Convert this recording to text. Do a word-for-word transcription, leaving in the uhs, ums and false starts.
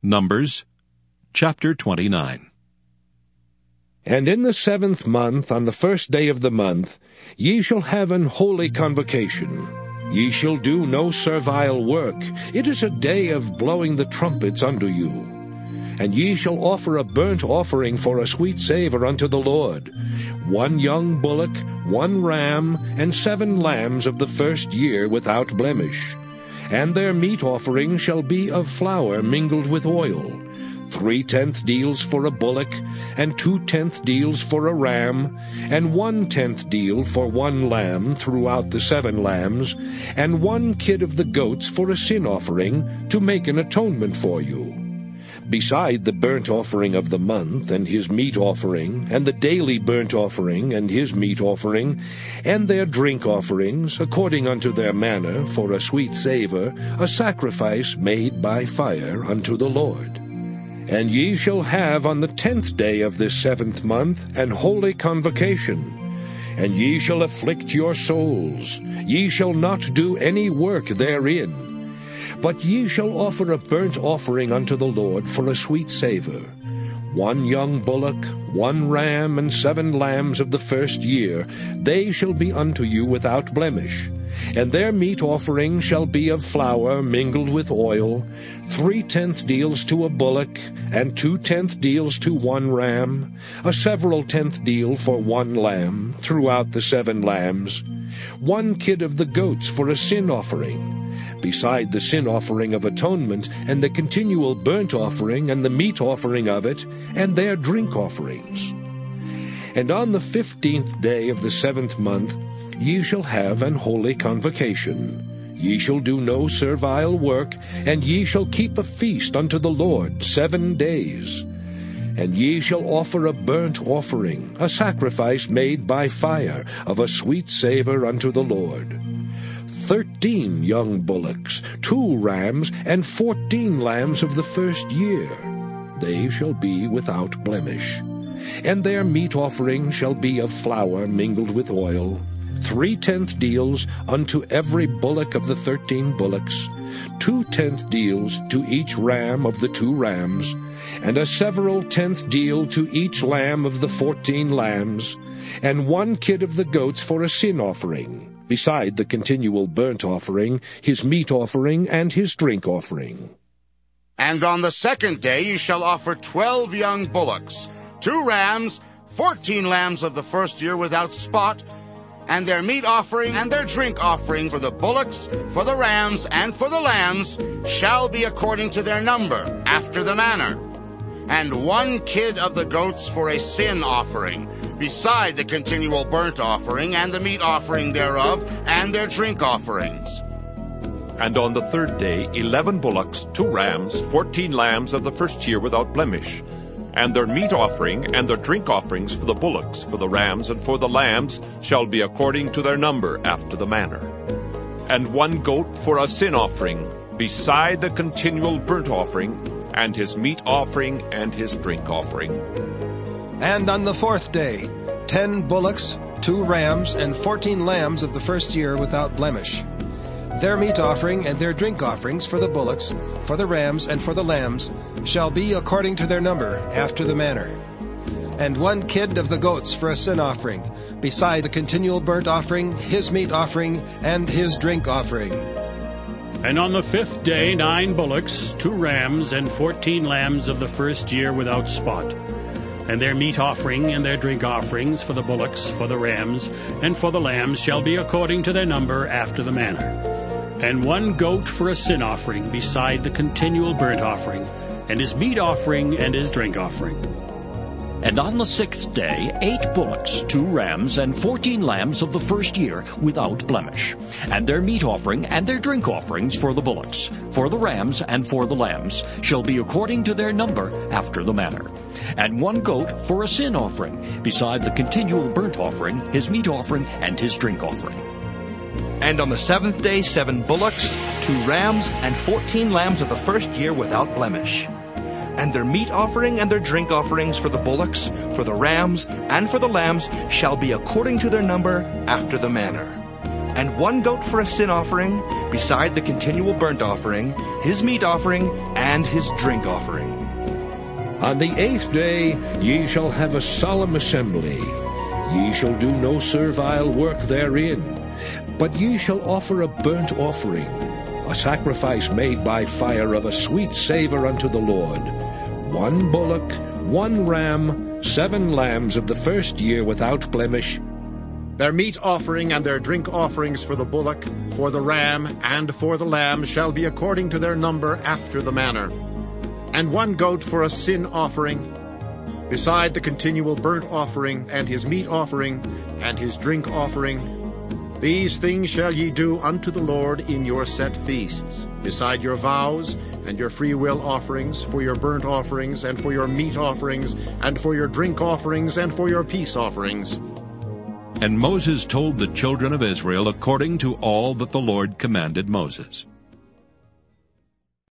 Numbers chapter twenty-nine. And in the seventh month, on the first day of the month, ye shall have an holy convocation. Ye shall do no servile work. It is a day of blowing the trumpets unto you. And ye shall offer a burnt offering for a sweet savour unto the Lord, one young bullock, one ram, and seven lambs of the first year without blemish. And their meat offering shall be of flour mingled with oil, three-tenth deals for a bullock, and two-tenth deals for a ram, and one-tenth deal for one lamb throughout the seven lambs, and one kid of the goats for a sin offering, to make an atonement for you. Beside the burnt offering of the month, and his meat offering, and the daily burnt offering, and his meat offering, and their drink offerings, according unto their manner, for a sweet savour, a sacrifice made by fire unto the Lord. And ye shall have on the tenth day of this seventh month an holy convocation. And ye shall afflict your souls. Ye shall not do any work therein. But ye shall offer a burnt offering unto the Lord for a sweet savour, one young bullock, one ram, and seven lambs of the first year. They shall be unto you without blemish. And their meat offering shall be of flour mingled with oil, three-tenth deals to a bullock, and two-tenth deals to one ram, a several-tenth deal for one lamb, throughout the seven lambs, one kid of the goats for a sin offering, beside the sin offering of atonement, and the continual burnt offering, and the meat offering of it, and their drink offerings. And on the fifteenth day of the seventh month ye shall have an holy convocation. Ye shall do no servile work, and ye shall keep a feast unto the Lord seven days. And ye shall offer a burnt offering, a sacrifice made by fire, of a sweet savour unto the Lord. Thirteen young bullocks, two rams, and fourteen lambs of the first year. They shall be without blemish. And their meat offering shall be of flour mingled with oil, three-tenth deals unto every bullock of the thirteen bullocks, two-tenth deals to each ram of the two rams, and a several-tenth deal to each lamb of the fourteen lambs, and one kid of the goats for a sin offering, beside the continual burnt offering, his meat offering, and his drink offering. And on the second day ye shall offer twelve young bullocks, two rams, fourteen lambs of the first year without spot, and their meat offering and their drink offering for the bullocks, for the rams, and for the lambs shall be according to their number, after the manner. And one kid of the goats for a sin offering, beside the continual burnt offering, and the meat offering thereof, and their drink offerings. And on the third day eleven bullocks, two rams, fourteen lambs of the first year without blemish, and their meat offering and their drink offerings for the bullocks, for the rams, and for the lambs shall be according to their number, after the manner. And one goat for a sin offering, beside the continual burnt offering, and his meat offering and his drink offering. And on the fourth day, ten bullocks, two rams, and fourteen lambs of the first year without blemish. Their meat offering and their drink offerings for the bullocks, for the rams, and for the lambs shall be according to their number, after the manner. And one kid of the goats for a sin offering, beside the continual burnt offering, his meat offering, and his drink offering. And on the fifth day nine bullocks, two rams, and fourteen lambs of the first year without spot. And their meat offering and their drink offerings for the bullocks, for the rams, and for the lambs shall be according to their number, after the manner. And one goat for a sin offering, beside the continual burnt offering, and his meat offering and his drink offering. And on the sixth day eight bullocks, two rams, and fourteen lambs of the first year without blemish, and their meat offering and their drink offerings for the bullocks, for the rams, and for the lambs shall be according to their number, after the manner. And one goat for a sin offering, beside the continual burnt offering, his meat offering, and his drink offering. And on the seventh day seven bullocks, two rams, and fourteen lambs of the first year without blemish. And their meat offering and their drink offerings for the bullocks, for the rams, and for the lambs shall be according to their number, after the manner. and one goat for a sin offering, beside the continual burnt offering, his meat offering, and his drink offering. On the eighth day ye shall have a solemn assembly. Ye shall do no servile work therein, but ye shall offer a burnt offering, a sacrifice made by fire of a sweet savour unto the Lord. One bullock, one ram, seven lambs of the first year without blemish. Their meat offering and their drink offerings for the bullock, for the ram, and for the lamb shall be according to their number after the manner. And one goat for a sin offering, beside the continual burnt offering, and his meat offering, and his drink offering. These things shall ye do unto the Lord in your set feasts, beside your vows, and your freewill offerings, for your burnt offerings, and for your meat offerings, and for your drink offerings, and for your peace offerings. And Moses told the children of Israel according to all that the Lord commanded Moses.